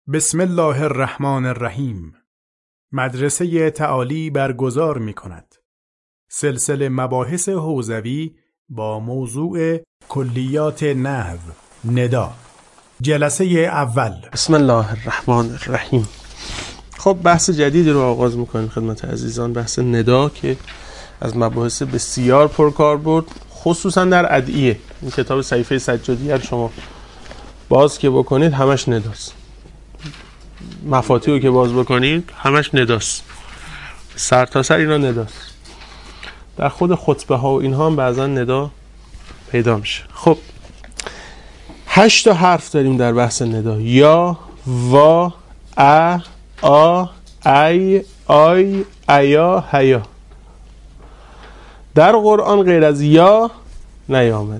بسم الله الرحمن الرحیم. مدرسه تعالی برگزار می کند سلسله مباحث حوزوی با موضوع کلیات نحو ندا. جلسه اول. بسم الله الرحمن الرحیم. خب بحث جدیدی رو آغاز میکنیم خدمت عزیزان، بحث ندا که از مباحث بسیار پرکار بود، خصوصا در ادعیه. این کتاب صحیفه سجادیه رو شما باز که بکنید همش نداست، مفاتیح رو که باز بکنید همش نداست، سر تا سر اینا نداست. در خود خطبه ها و اینها هم بعضا ندا پیدا میشه. خب 8 تا حرف داریم در بحث ندا: یا، وا، ا، آ، ای، آی، ایا، هیا. در قرآن غیر از یا نیامده.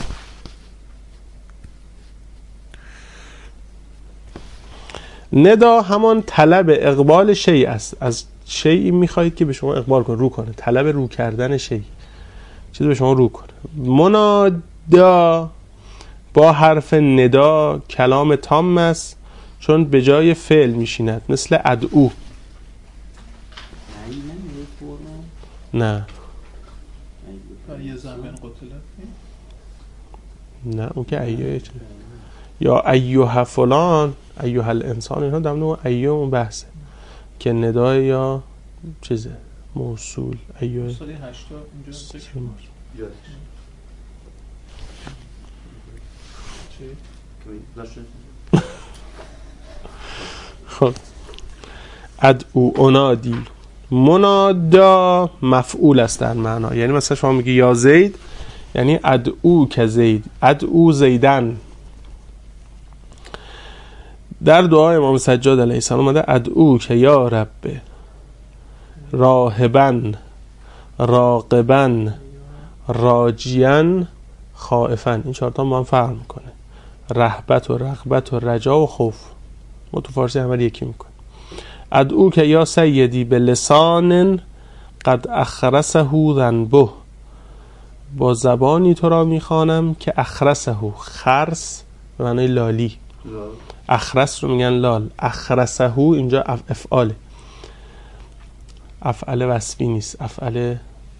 ندا همان طلب اقبال شیء است. از شیئی میخواهید که به شما اقبال کنه، رو کنه، طلب رو کردن شیء، چیزی به شما رو کنه. منادا با حرف ندا کلام تام است، چون به جای فعل میشیند، مثل ادعو. نه نه اون که ایوه چه یا ایوه فلان، ایوه الانسان، اینها دمنه اون ایوه اون بحثه که ندای یا چیزه موصول. ایوه سالی 80 اینجا خب ادعو انادی. منادا مفعول است در معنا، یعنی مثلا شما میگی یا زید، یعنی ادعو که زید، ادعو زیدن. در دعای امام سجاد علیه السلام اومده ادعو که یا رب راهبن راقبن راجیان خائفن. این 4 تا با هم فرق میکنه: رهبت و رغبت و رجا و خوف. ما تو فارسی همه یکی میکنه. ادعو که یا سیدی به لسان قد اخرسه ذنبه. با زبانی تو را میخوانم که اخرسه، خرس به معنی لالی، اخرس رو میگن لال، اخرسه اینجا افعاله، افعال وصفی نیست، افعال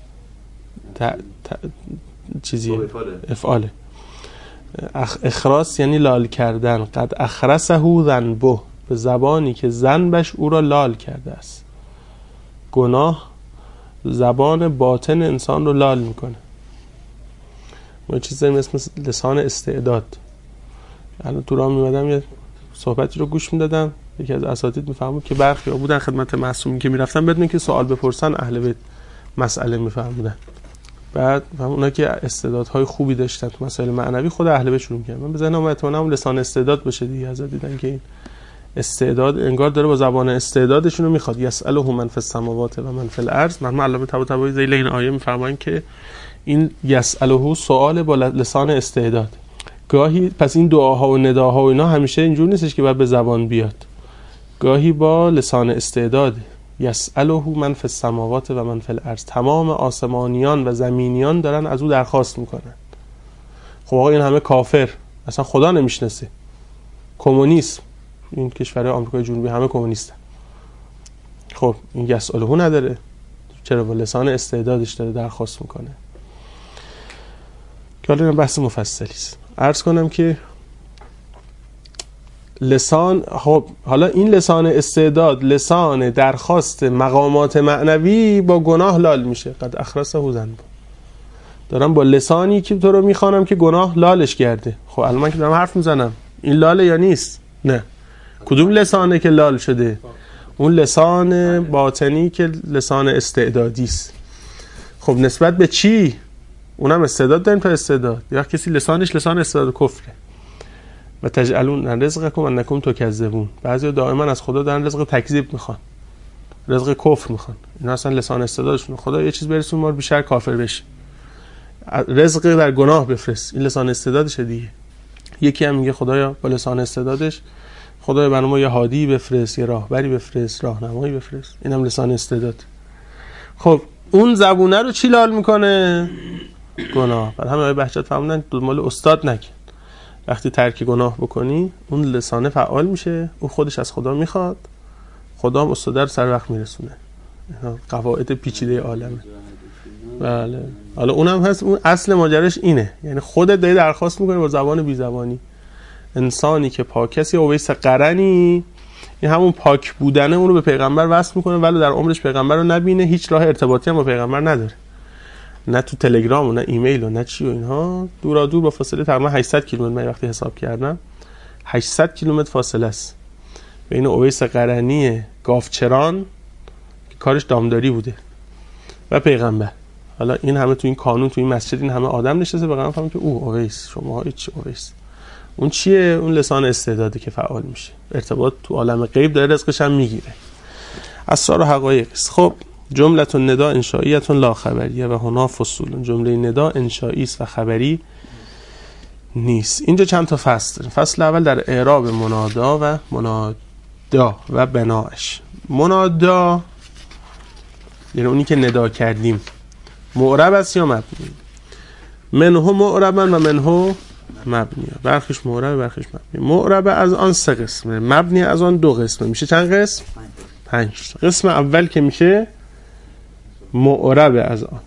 چیزیه، افعاله. اخراس یعنی لال کردن. قد اخرسه ذنبه، به زبانی که ذنبش او را لال کرده است. گناه زبان باطن انسان رو لال میکنه. ما چیزی مثل لسان استعداد. الان تو راه میمدم یه صحبتی رو گوش میدادم، یکی از اساتید میفهمود که برخی ها بودن خدمت معصومین که میرفتن بدون که سوال بپرسن اهل بیت مسئله میفهمودن. بعد اونا که استعدادهای خوبی داشتن تو مسائل معنوی خود اهل بیت شروع کردن. من به ذهنم اومد اون لسان استعداد باشه دیگه. از دیدن که این استعداد انگار داره با زبان استعدادشون رو میخواد. یسأله من فی السماوات و من فی الارض. من علامه طباطبایی ذیل این آیه میفرمایند که این یسأله سوال با لسان استعداد. گاهی پس این دعاها و نداها و اینا همیشه اینجور نیستش که باید به زبان بیاد، گاهی با لسان استعداد. یسأله من فی السماوات و من فی الارض. تمام آسمانیان و زمینیان دارن از او درخواست میکنن. خب آقا این همه کافر، اصلا خدا نمیشناسه، کمونیسم، این کشورهای آمریکای جنوبی همه کمونیستن. خب این یسأله نداره، چرا با لسان استعدادش داره درخواست میکنه؟ که حالا این بحث مفصلی است. عرض کنم که لسان، خب حالا این لسان استعداد، لسان درخواست مقامات معنوی با گناه لال میشه. قد اخرسه ذنب. دارم با لسانی که تو رو میخوانم که گناه لالش کرده. خب الان من که دارم حرف میزنم این لاله یا نیست؟ نه. کدوم لسانه که لال شده؟ اون لسان باطنی که لسان استعدادی است. خب نسبت به چی؟ اونم استعداد داریم تا استعداد. یا کسی لسانش لسان استعداد کفره. و تجعلون رزقکم انکم تکذبون. بعضی دائما از خدا دارن رزق تکذیب میخوان، رزق کفر میخوان. اینا اصلا لسان استعدادشون خدا یه چیز برسون ما بیشتر کافر بشیم، رزق در گناه بفرست. این لسان استعدادشه دیگه. یکی هم میگه خدایا با لسان استعدادش خدایا برای ما یه هادی بفرست، یه راهبری بفرست، راهنمایی بفرست. اینم لسان استعداد. خب اون زبونه رو چی لال میکنه؟ گناه. بعد همه آیه بهجت فهموندن دنبال استاد نکن. وقتی ترک گناه بکنی اون لسانه فعال میشه، اون خودش از خدا میخواد، خدا هم استاده رو سر وقت میرسونه. قواعد پیچیده عالمه. بله. حالا اونم هست، اون اصل ماجراش اینه، یعنی خودت داری درخواست میکنی با زبان بی زبانی. انسانی که پاکسی، اویس قرنی، این همون پاک بودنه اون رو به پیغمبر وصل میکنه، ولی در عمرش پیغمبر رو نبینه، هیچ راه ارتباطی هم با پیغمبر نداره، نه تو تلگرام و نه ایمیل و نه چی و اینها، دورا دور با فاصله تقریبا 800 کیلومتر من وقتی حساب کردم 800 کیلومتر فاصله است بین اویس قرنی گاوچران که کارش دامداری بوده و پیغمبر. حالا این همه تو این کانون تو این مسجد این همه آدم نشسته، پیغمبر فهمید که اویس، شما هیچ اویس. اون چیه؟ اون لسان استعدادی که فعال میشه، ارتباط تو عالم غیب داره، رزقش هم میگیره. اسرار و حقایق است. خب جمله الندا انشائیه لا خبریه و هنا فصول. جمله ندا انشائی است و خبری نیست. اینجا چند تا فصل داریم. فصل اول در اعراب منادا و بناش. منادا یعنی اونی که ندا کردیم، معرب است یا مبنی؟ منه معربا و منه مبنی. برخیش معرب، برخیش مبنی. معرب از آن 3 قسمه، مبنی از آن 2 قسمه. میشه چند قسم؟ 5. قسم اول که میشه معرب از آن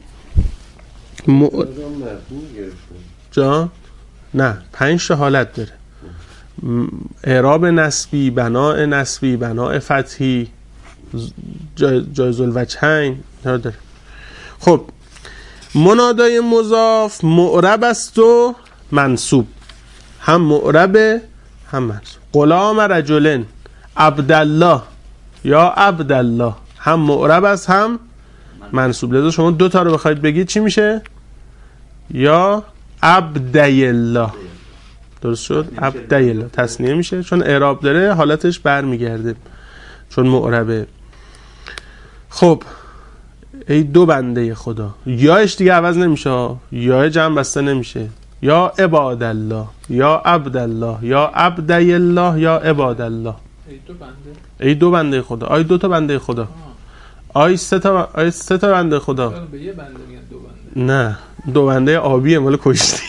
جا نه 5 حالت داره. اعراب نسبی، بناء نسبی، بناء فتحی، جایز الوجهین داره. خب منادای مضاف معرب است و منصوب، هم معرب هم منصوب. غلام رجلن عبدالله یا عبدالله، هم معرب است هم منصوب. لذا شما 2 تا رو بخواید بگید چی میشه؟ یا عبدی الله. درست شد؟ عبدی الله تثنیه میشه چون اعراب داره، حالتش برمیگرده چون معربه. خب ای 2 بنده خدا، یاش دیگه عوض نمیشه، یا جمع بسته نمیشه، یا عباد الله یا عبد الله یا عبدی الله یا عباد الله. ای 2 بنده خدا، آی 2 تا بنده خدا، آی 3 تا بنده خدا. به یه بنده میگن 2 بنده. نه 2 بنده آبیه مال کشتی.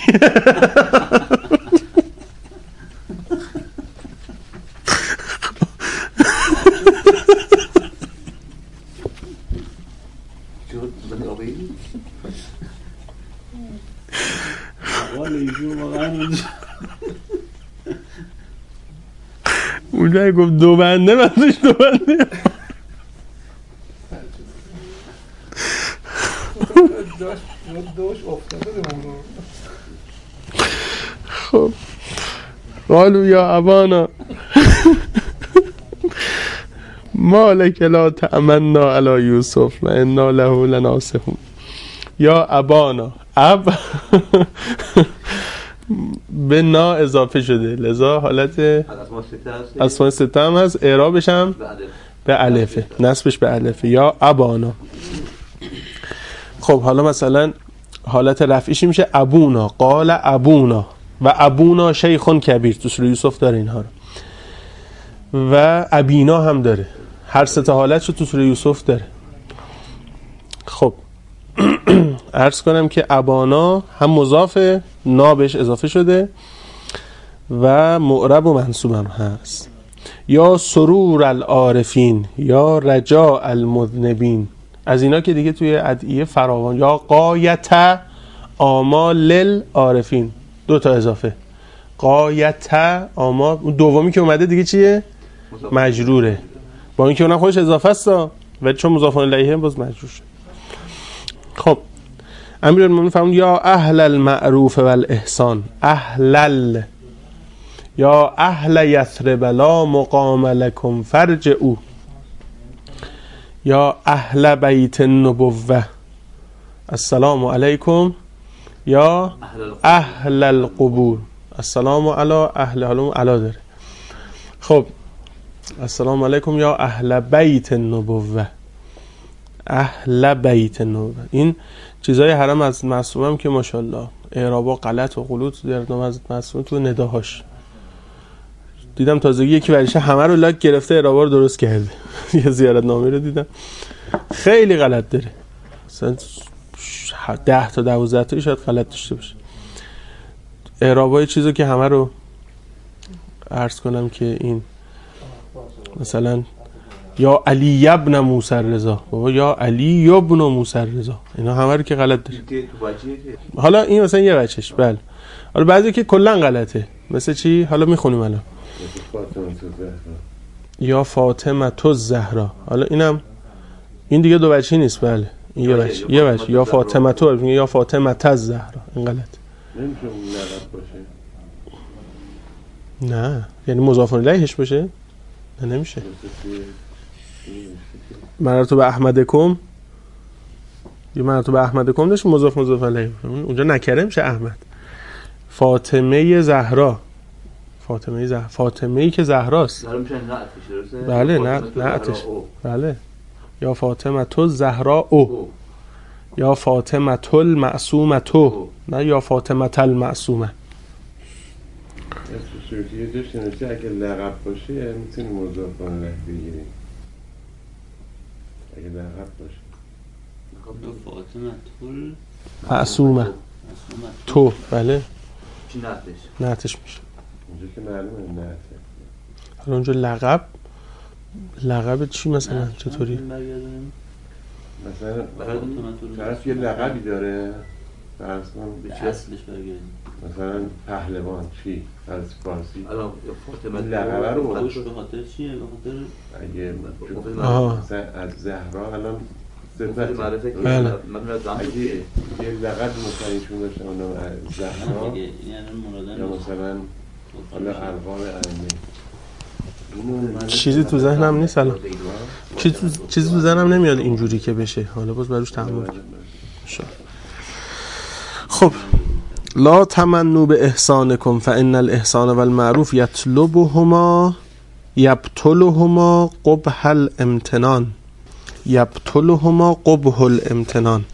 اونجایی گفت 2 بنده، منظورش 2 بنده. خب قالوا یا ابانا ما لک لا تأمنا علی یوسف و انا له لناصحون. یا ابانا، اب به نا اضافه شده، لذا حالت اسماء 6 هم هست، اعرابش هم به الفه، نصبش به الفه. یا ابانا. خب حالا مثلا حالت رفعیش میشه ابونا، قال ابونا و ابونا شیخ کبیر. تو سوره یوسف داره اینها رو، و ابینا هم داره. هر 3 تا حالت رو تو سوره یوسف داره. خب عرض کنم که ابانا هم مضافه، نا بهش اضافه شده و معرب و منصوب هم هست. یا سرور العارفین یا رجاء المذنبین، از اینا که دیگه توی ادعیه فراوان. یا غایت آمال للعارفین، 2 تا اضافه. غایت آمال، اون دومی که اومده دیگه چیه؟ مجروره، با اینکه اونم خودش اضافه است ولی چون مضاف الیه باز مجرور شد. خب امیرالمومنین فرمود یا اهل المعروف والاحسان، اهل یا اهل یثرب لا مقام لکم فرجعوا، یا اهل بیت النبوه السلام علیکم، یا اهل القبور السلام علی اهل. حالا علا داره. خب السلام علیکم یا اهل بیت النبوه، اهل بیت النبوه. این چیزای حرم از معصومم که ماشاءالله اعرابا غلط و غلوط در نام از معصوم تو نداهاش دیدم. تازگی یکی برایش همه رو لاک گرفته، اعرابا رو درست کرده. یه زیارت نامه رو دیدم خیلی غلط داره، مثلا 10 تا 12 تا شاید غلط داشته باشه. اعرابای چیزو که همه رو عرض کنم که این مثلا یا علی ابن موسی رضا، بابا یا علی ابن موسی رضا، اینا همه رو که غلط داره. حالا این مثلا یه بچش، بله. حالا بعضی که کلا غلطه، مثل چی؟ حالا میخونیم الان. یا فاطمه تو زهرا، حالا اینم این دیگه دو بچی نیست، بله این یه بچه یا فاطمه تو یا فاطمه تز زهرا، این غلط. نمیشه اون لقب باشه؟ نه یعنی مضاف الیهش باشه؟ نه نمیشه. مراتب احمدکم، یه مراتب احمدکم داشت مضاف الیه، اونجا نکره میشه احمد. فاطمه زهرا، فاطمه‌ای که زهراست، بله نعتش، بله. یا فاطمه تو زهرا او، یا فاطمه تل معصومه تو، نه یا فاطمه تل معصومه. یه جاش نوشته اگه لقب باشه میتونی مضاف الیه بگیری، اگه لقب باشه. فاطمه تل معصومه تو، بله چی نعتش میشه. اونجا که معلومه نعته. حالا اونجا لقب چی مثلا چطوری؟ مثلا طرف یه لقبی داره، فرض کن به چی اصلش برگردیم، مثلا پهلوان چی از فارسی الان فاطمه لقبه رو خودش به خاطر چیه؟ به خاطر اگه مثلا از زهرا الان صفت معرفه که بله. اگه یه لقب مثلا ایشون داشتن اونم از زهرا یا مثلا حالا ارقام ائمه، چیزی تو ذهنم نیست الان، چیزی تو ذهنم نمیاد اینجوری که بشه، حالا باز بروش تحمل کنم. خب لا تمنوا به احسانکم فان الاحسان والمعروف یطلبهما یبطلهما قبح الامتنان، یبطلهما قبح الامتنان.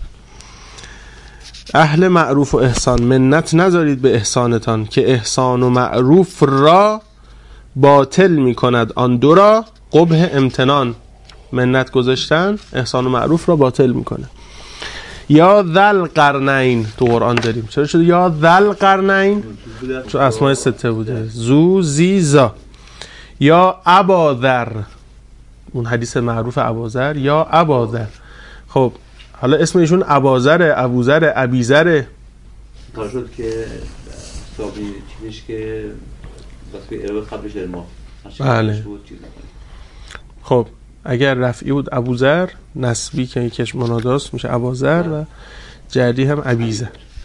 اهل معروف و احسان منت نذارید به احسانتان که احسان و معروف را باطل می کند آن دو را قبح امتنان. منت گذاشتن احسان و معروف را باطل می کنه. یا ذل قرنین تو قرآن داریم، چرا شده یا ذل قرنین؟ چون اسماء سته بوده، زو زی زا. یا اباذر، اون حدیث معروف اباذر، یا اباذر. خب حالا اسم ایشون اباذر، ابوذر، ابیذر. کار شد که صابی چیزش که واسه ارائه قبلش علما بله. خب اگر رفعی بود ابوذر، نسبی که یکیش مناداست میشه اباذر و جری هم ابیذر.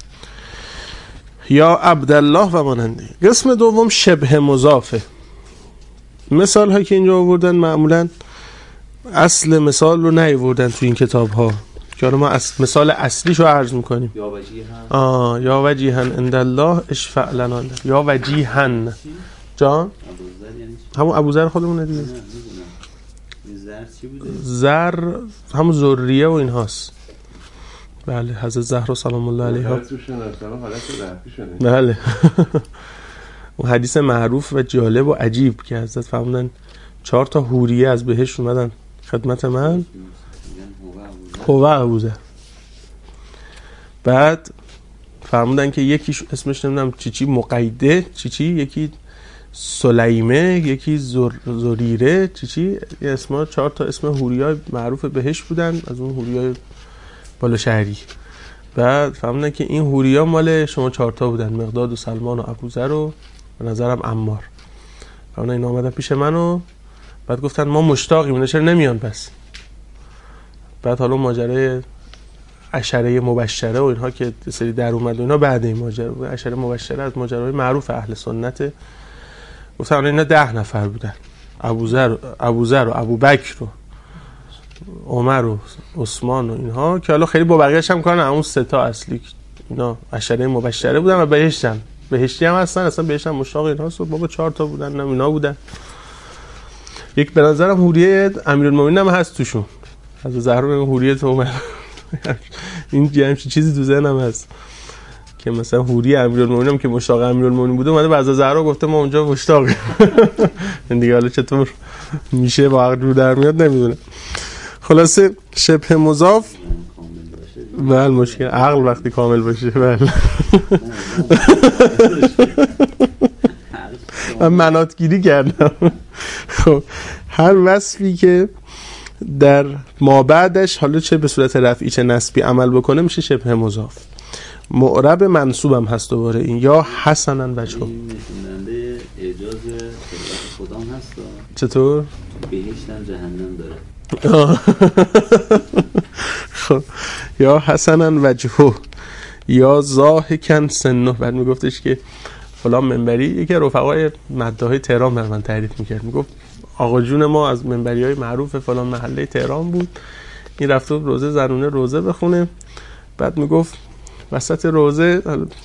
یا عبدالله و ماننده. قسم دوم شبه مضافه. مثال هایی که اینجا آوردن معمولا اصل مثال رو نیاوردن تو این کتاب ها که ما مثال اصلیش رو عرض میکنیم. یا وجیهن، یا وجیهن عند الله اشفع لنا، یا وجیهن جان همون ابوذر خودمونه دیگه. زر چی بوده؟ زر همون ذریه و این هاست. بله حضرت زهرا سلام الله علیها. بله اون حدیث معروف و جالب و عجیب که حضرت فرمودن 4 تا حوریه از بهشت اومدن خدمت من، هو ابوذر. بعد فرمودن که یکیش اسمش نمیدونم چی مقیده چی یکی سلیمه، یکی زریره چی اسما 4 تا اسم حوریای معروف بهشت بودن از اون حوریای بالا شهری. بعد فهمیدن که این حوریا مال شما 4 تا بودن، مقداد و سلمان و ابوذر و به نظرم عمار. فهمیدن اینا اومدن پیش منو، بعد گفتن ما مشتاقیم اینا چرا نمیان پس. بعد حالا ماجرای عشره مبشره و اینها که سری در اومد و اینا بعد این ماجرا عشره مبشره از ماجراهای معروف اهل سنت. گفتن اینا 10 نفر بودن، ابوذر و ابوبکر و عمر و عثمان و اینها که حالا خیلی با بقیه‌اش هم کارن، اون 3 تا اصلی اینا عشره مبشره بودن و بهشتی هم هستن، اصلا بهشت هم مشتاق اینهاست. و بابا 4 تا بودن نه اینا بودن. یک به نظرم حوریه امیرالمومنین هم هست توشون، از زهرا حوریه تو عمر. این همچین چیزی تو ذهنم هست که مثلا حوری امیرالمومنین هم که مشتاق امیرالمومنین بوده اومده بعد از زهرا گفته ما اونجا مشتاقیم. این دیگه حالا چطور میشه با عقل رو در میاد نمیدونم. خلاصه شبه مضاف بله مشکل عقل وقتی کامل باشه. بله من مناطگیری کردم. خب هر وصفی که در ما بعدش حالا چه به صورت رفعی چه نسبی عمل بکنه میشه شبه مضاف. معرب منصوب هم هست دوباره این، یا حسنا وجهه. این نشوننده اعجاز خدا هم هست. چطور؟ بهشت هم جهنم داره. خب یا حسنا وجهه یا ضاحکا سنه. بعد میگفتش که فلان منبری، یکی رفقای مداحای تهران بر من تعریف میکرد، میگفت آقا جون ما از منبریای معروف فلان محله تهران بود، این رفت و روزه زنونه روزه بخونه، بعد میگفت وسط روزه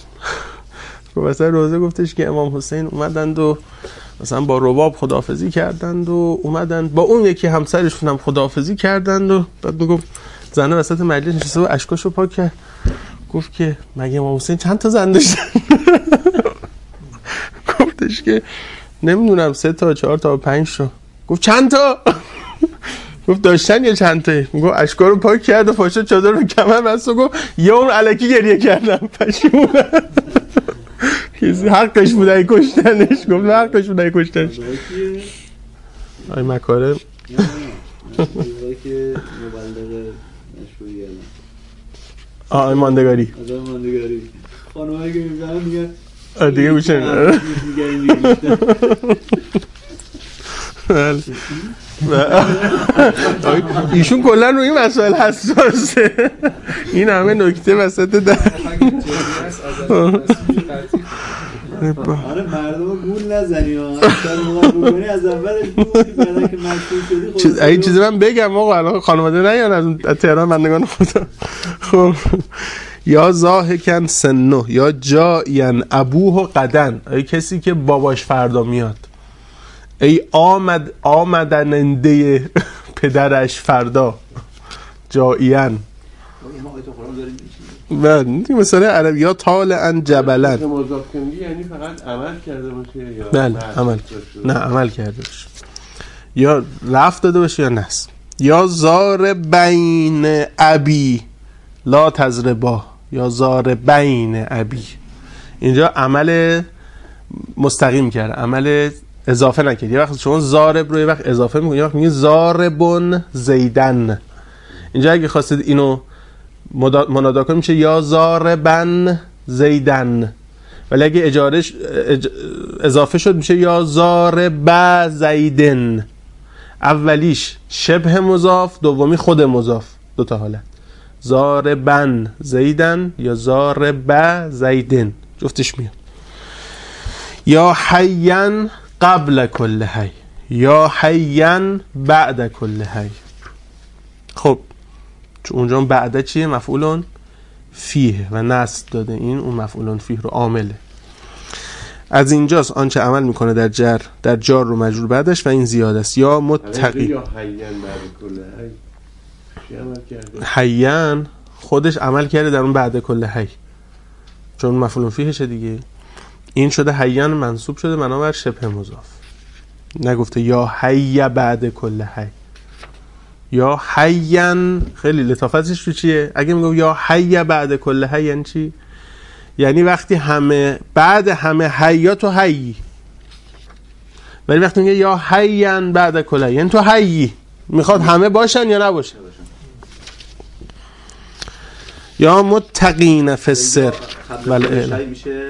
گفتش که امام حسین اومدند و مثلا با رباب خداحافظی کردند و اومدند با اون یکی همسرشون هم خداحافظی کردند و بعد میگفت زنه وسط مجلس نشسته و اشکاشو پاک کرد، گفت که مگه امام حسین چند تا زن داشتن؟ گفتش که نمیدونم 3 تا 4 تا 5 تا. گفت چند تا؟ گفت داشتن یا چند تا؟ میگه اشکا رو پاک کرد و پاشو چادر رو کمر بست و گفت یه اون الکی گریه کردم پشیمونم. کسی حقش بود ای کشتنش. گفت حقش بود ای کشتنش. آی مکارم که مبلغ مشهوری آی ماندگاری خانمایی که میزنن میگن دیگه گوشه ایشون کلا روی این مسائل حساسه. این همه نکته وسط در آره مردم گول نزنی از اولش گفتی بعدا که مشهور شدی. این چیزی من بگم آقا الان خانواده نیان از تهران بندگان خدا. خب یا ضاحکن سنه یا جاین ابوه قدن، ای کسی که باباش فردا میاد، ای آمدننده پدرش فردا. جاین بله مثلا عربی ها طالعا جبلن. مضاف کنی یعنی فقط عمل کرده باشه یا بله عمل کرده باشه، یا رفت داده باشه یا نصب. یا زار بین ابی لا تضربا، یا زار بین ابی، اینجا عمل مستقیم کرده، عمل اضافه نکرد. یه وقت شما زارب رو یه وقت اضافه میکنید، یه وقت میگید زاربون زیدن. اینجا اگه خواستید اینو منادا کنید میشه یا زاربن زیدن، ولی اگه اضافه شد میشه یا زارب زیدن. اولیش شبه مضاف، دومی خود مضاف، 2 تا حالت، زاربن زیدن یا زارب زیدن جفتش میاد. یا حیان قبل کل حی یا حیان بعد کل حی. خب چون اونجا بعد چیه؟ مفعولون فیه و نصب داده، این اون مفعولون فیه رو عامله. از اینجاست آنچه عمل میکنه در جار رو مجرور بعدش و این زیاده است. یا متقی یا حیان بعد کل حی چی عمل کرده؟ حیان خودش عمل کرده در اون بعد کل حی، چون مفعول فیهشه دیگه. این شده حیان منصوب شده بنابر شبه مضاف، نگفته یا حی بعد کل حی. یا حیان خیلی لطافتش رو چیه؟ اگه میگم یا حی بعد کل حی یعنی چی؟ یعنی وقتی همه بعد همه حیا تو حی، ولی وقتی میگه یا حیان بعد کل حی یعنی تو حی، میخواد همه باشن یا نباشن. یا متقین فی السر بله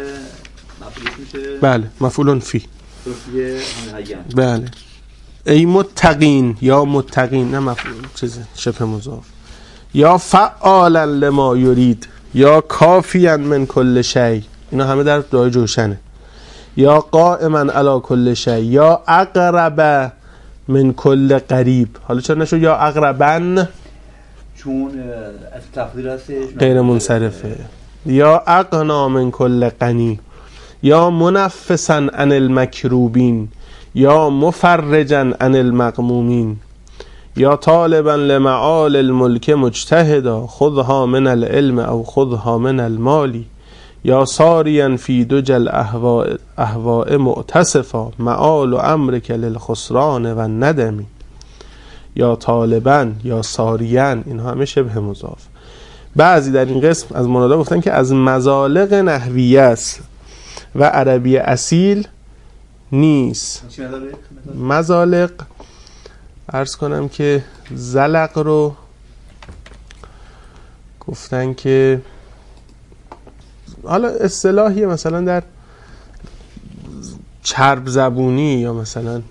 بله مفعولون فی بله. ای متقین یا متقین، نه مفعول چیزه شبه مضاف. یا فعالا لما یرید یا کافیا من کل شی، اینا همه در دعای جوشنه. یا قائما علی کل شی یا اقرب من کل قریب. حالا چرا نشو یا اقربن؟ چون از تقدیر هستش غیر منصرفه. یا اقنا من کل قنی یا منفسا عن المکروبین یا مفرجا عن المغمومین یا طالبا لمعال الملک مجتهدا خذها من العلم او خذها من المال یا ساریا فی دج الاهواء معتصفا معال و امرک للخسران و الندم. یا طالبا یا ساریا، اینها همه شبه مضاف. بعضی در این قسم از منادا گفتن که از مزالق نحویه است و عربی اصیل نیست. مزالق عرض کنم که زلق رو گفتن که حالا اصطلاحیه مثلا در چرب زبونی یا مثلا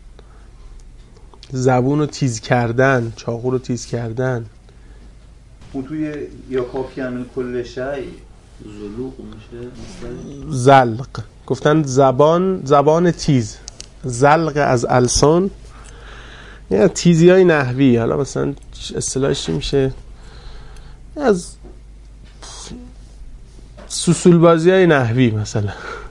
زبون رو تیز کردن، چاقو رو تیز کردن. و توی یا کافی همین کل شی زلوق میشه زلق گفتن زبان تیز، زلق از السن یعنی تیزی های نحوی. حالا مثلا اصطلاحش میشه از سوسول بازی های نحوی مثلا.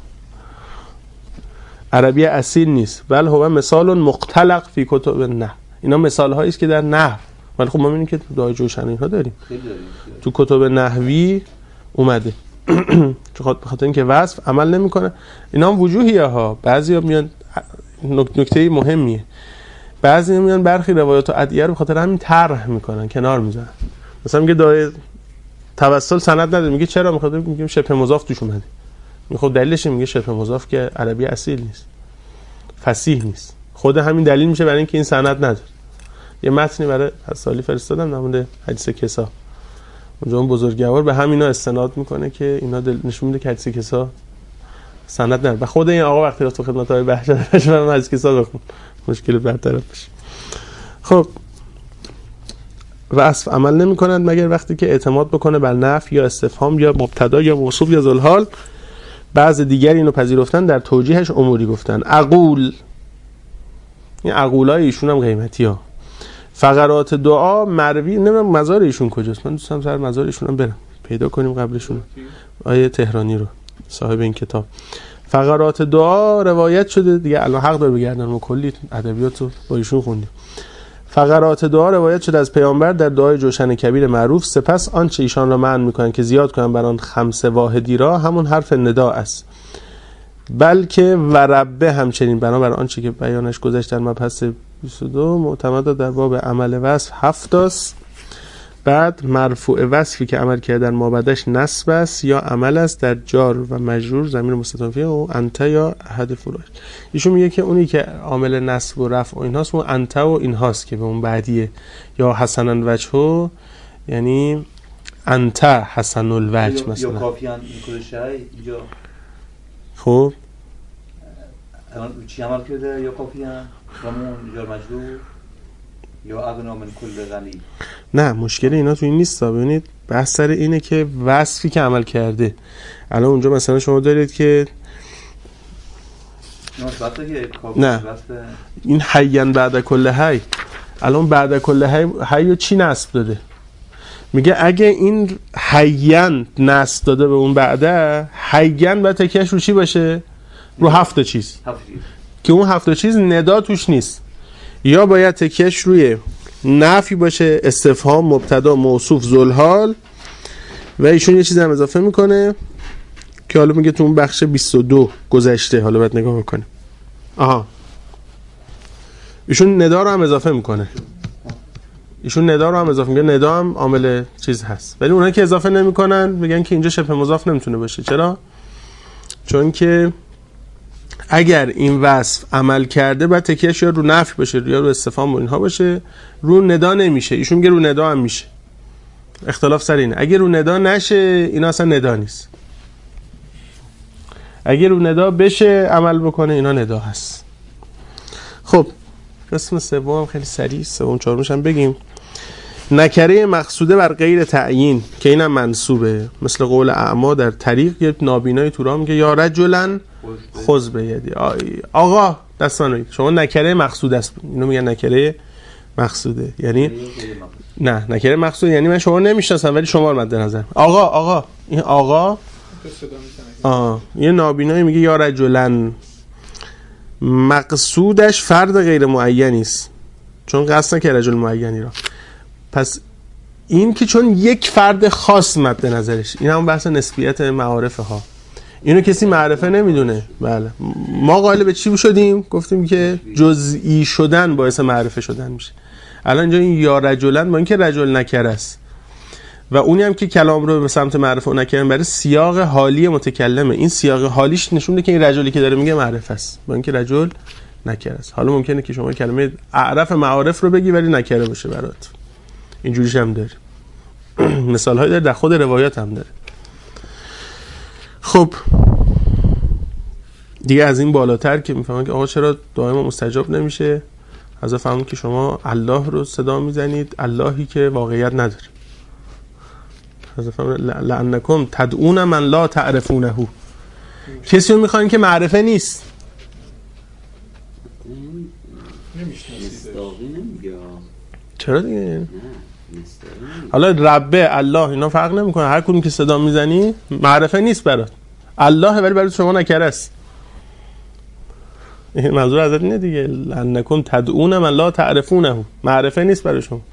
عربی اصیل نیست. بل هو مثال مختلق فی کتب النحو. اینا مثال هایی است که در نحو، ولی خب ما میبینیم که تو دای جوشن اینها داریم تو کتب نحوی اومده. چون بخاطر اینکه وصف عمل نمیکنه. اینا هم وجوهیه ها. بعضیا میان نکته مهمیه، بعضی میان برخی روایات و ادعیه رو بخاطر همین طرح میکنن، کنار میذارن. مثلا میگه دای توسل سند نداره، میگه چرا؟ میگیم شبه مضاف توش اومده. خب دلیلش میگه شبه مضاف که عربی اصیل نیست، فصیح نیست. خود همین دلیل میشه برای اینکه این سند نداره. یه متنی برای حسالی فرستادم در مورد حدیث کسا، اونجا اون بزرگوار به همینا استناد میکنه که اینا نشون میده که حدیث کسا سند نداره. و خود این آقا وقتی رفت خدمت های بهشت من حدیث کسا بخون مشکل برطرف بشه. خب وصف عمل نمی کنند مگر وقتی که اعتماد بکنه بر نفی یا استفهام یا مبتدا یا موصوف یا ذوالحال. بعض دیگر اینو پذیرفتن، در توجیهش اموری گفتن. عقول، این عقولای ایشون هم قیمتی ها. فقرات دعا مروی، نمیدونم مزار ایشون کجاست، من دوستم سر مزار ایشون هم برم پیدا کنیم قبلشون. آیه تهرانی رو صاحب این کتاب. فقرات دعا روایت شده دیگه، الان حق داره بگردن، ما کلی ادبیات رو با ایشون خوندیم. فقرات دعا روایت شده از پیامبر در دعای جوشن کبیر معروف. سپس آنچه ایشان را معنی میکنن که زیاد کنن بر آن خمس واحدی را، همون حرف ندا است. بلکه و ربه همچنین بنابر آنچه که بیانش گذشت در مبحث 22 معتمد در باب عمل وصف 7 است. بعد مرفوع وصفی که عمل کرده در مابعدش نصب است یا عمل است، در جار و مجرور ضمیر مستتر فیه و انت یا احد فروش. ایشون میگه که اونی که عامل نصب و رفع و اینهاست اون انت و اینهاست که به اون بعدیه. یا حسنن وجهو یعنی انت حسن الوجه مثلا. یا کافیان این کل شی اینجا خب الان چی عمل کرده؟ یا کافیان همون جار مجرور یا اغنا من کل غنی. نه مشکل اینا تو این نیست. ببینید بحث سر اینه که وصفی که عمل کرده. الان اونجا مثلا شما دارید که نه این حیان بعد کل حی، الان بعد کل حی رو چی نصب داده؟ میگه اگه این حیان نصب داده به اون بعده، حیان باید تکیهش رو چی باشه؟ رو 7 چیز که اون 7 چیز ندا توش نیست. یا باید تکیهش روی نفی باشه، استفهام، مبتدا، موصوف، ذوالحال. و ایشون یه چیز هم اضافه میکنه که حالا میگه تو اون بخش 22 گذشته، حالا باید نگاه بکنیم. آها ایشون ندا رو هم اضافه میکنه. ندا هم عامل چیز هست، ولی اونایی که اضافه نمیکنن میگن که اینجا شبه مضاف نمیتونه باشه. چرا؟ چون که اگر این وصف عمل کرده باید تکیهش یا رو نفی باشه یا رو استفهام و اینها باشه، رو ندا نمیشه. ایشون میگه رو ندا هم میشه. اختلاف سر اینه. اگه رو ندا نشه اینا اصلا ندا نیست، اگه رو ندا بشه عمل بکنه اینا ندا هست. خب قسم سوم خیلی سریع، سوم چهارمش هم بگیم. نکره مقصوده بر غیر تعیین که اینم منصوبه، مثل قول اعما در طریق یه نابینای تو راه میگه یا رجلن خذ بیدی، آقا دستانوید. شما نکره مقصوده است، اینو میگن نکره مقصوده. یعنی نه نکره مقصوده یعنی من شما نمیشناسم ولی شما رو مد نظر. آقا این آقا یه نابینایی میگه یا رجلن، مقصودش فرد غیر معینی است چون قصد نکرده رجل معینی را. پس این که چون یک فرد خاص مد نظرش، این هم بحث نسبیت معارفه ها، اینو کسی معرفه نمیدونه. بله ما قائل به چی شدیم؟ گفتیم که جزئی شدن باعث معرفه شدن میشه. الان اینجا این یا رجلن با اینکه رجل نکره است و اونی هم که کلام رو به سمت معرفه و نکره برای سیاق حالی متکلمه. این سیاق حالیش نشون میده که این رجلی که داره میگه معرفه است، با اینکه رجل نکره است. حالا ممکنه که شما کلمه اعرف معارف رو بگی ولی نکره باشه برات. اینجوریش هم داره. مثال هایی داره، در خود روایات هم داره. خب دیگه از این بالاتر که میفهمن که آقا چرا دائما مستجاب نمیشه، از فهمون که شما الله رو صدا میزنید، اللهی که واقعیت نداره. از فهمون لعنکم تدعون من لا تعرفونه، کسی رو میخواین که معرفه نیست. چرا دیگه؟ حالا ربه، الله اینا فرق نمیکنه، هر کدوم که صدا میزنی معرفه نیست برات. الله ولی برای شما نکره است. این منظور ازت اینه دیگه، لعنکم تدعون من لا تعرفونه، معرفه نیست برای شما.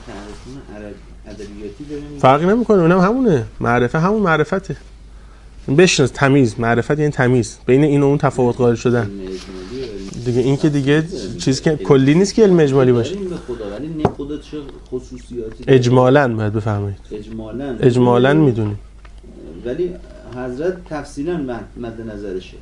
فرق نمیکنه، اونم همونه. معرفه همون معرفته. بشناس، تمیز، معرفت یعنی تمیز، بین این و اون تفاوت قائل شدن دیگه. این که دیگه چیز که کلی نیست که علم اجمالی باشه. اجمالاً باید بفرمایید، اجمالاً میدونید، ولی حضرت تفصیلاً مد نظرشه.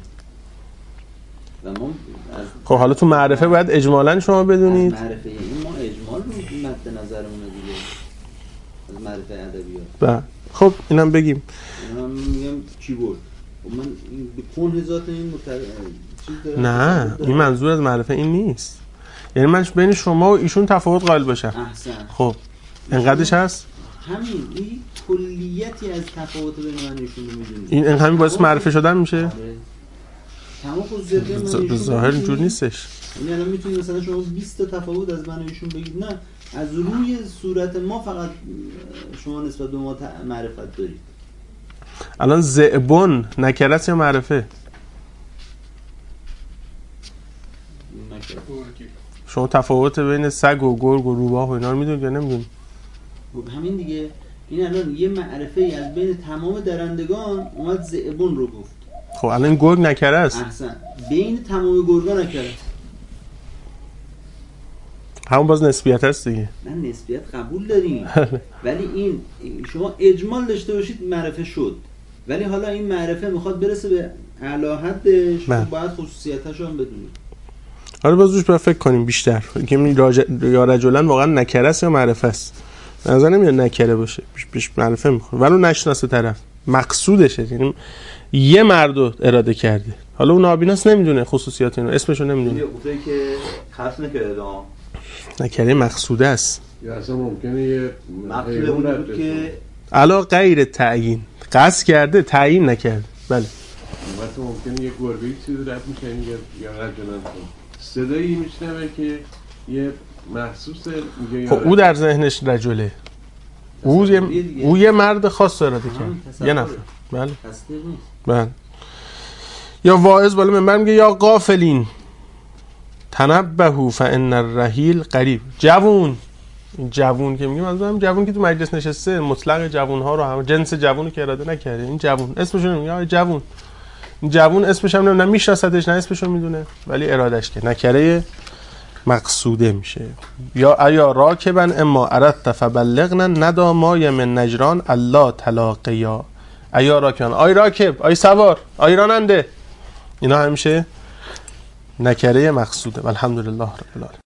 خب حالا تو معرفه باید اجمالاً شما بدونید. معرفه یعنی ما اجمال رو مد نظرمونه دیگه، از معرفه ادبیات. بله خب اینم بگیم. من میگم چی بود؟ من به کون ذات این چیز دارم. نه این منظور از معرفه این نیست، یعنی من بین شما و ایشون تفاوت قائل باشم. احسن. خب اینقدرش هست؟ همین این کلیتی از تفاوت بین من و ایشون رو میدونید. این همین باعث معرفه شدن میشه؟ تمام خود ذره من ظاهر اینجور نیستش. یعنی الان میتونید مثلا شما 20 تا تفاوت از من و ایشون بگید، نه از روی صورت ما فقط شما نسبت به ما معرفت دارید. الان ذئبون نکره است یا معرفه؟ شما تفاوت بین سگ و گرگ و روباه و اینا رو میدونید یا نمیدونید؟ همین دیگه. این الان یه معرفه از بین تمام درندگان اومد ذئبون رو گفت. خب الان گرگ نکره است. احسن. بین تمام گرگا نکره است. همون باز نسبیت هست دیگه. من نسبیت قبول داریم ولی این شما اجمال داشته باشید معرفه شد، ولی حالا این معرفه میخواد برسه به اعلی حدش، باید خصوصیتاشو هم بدونید. حالا باز روش باید فکر کنیم بیشتر که یا رجلن واقعا نکره است یا معرفه است. به نظر نمیاد نکره باشه، بیش معرفه میخوره ولو نشناسه طرف، مقصودشه، یعنی یه مردو اراده کرده. حالا اون نابیناست نمیدونه خصوصیات اینو، اسمشو نمیدونه. گفته که خرف نکرده نکره مقصوده است. یا اصلا ممکنه یه مقصود بود که علا غیر تعیین قصد کرده، تعیین نکرده. بله مثلا ممکنه یه گربه‌ای چیزی رد میشه یا رجلن صدایی میشنوه که یه محسوسه میگه. خب او در ذهنش رجله، او یه مرد خاص اراده کرد، یه نفر. بله بله. یا واعظ بالا منبر میگه یا غافلین تنبهوا فان الرحیل قریب. جوون، این جوون که میگیم منظورم جوون که تو مجلس نشسته، مطلق جوون ها رو هم جنس جوونو که اراده نکرده. این جوون اسمش رو میگه جوون. این جوون اسمش هم نمیشناستش، نه اسمش رو میدونه ولی ارادش که نکره مقصوده میشه. یا ایا راکبا اما اردت فبلغنا ندا مای من نجران الله تلاقیا. ایا راکبا، آی راکب، آی سوار، آی راننده. اینا همیشه نکره مقصوده. الحمدلله رب العالمین.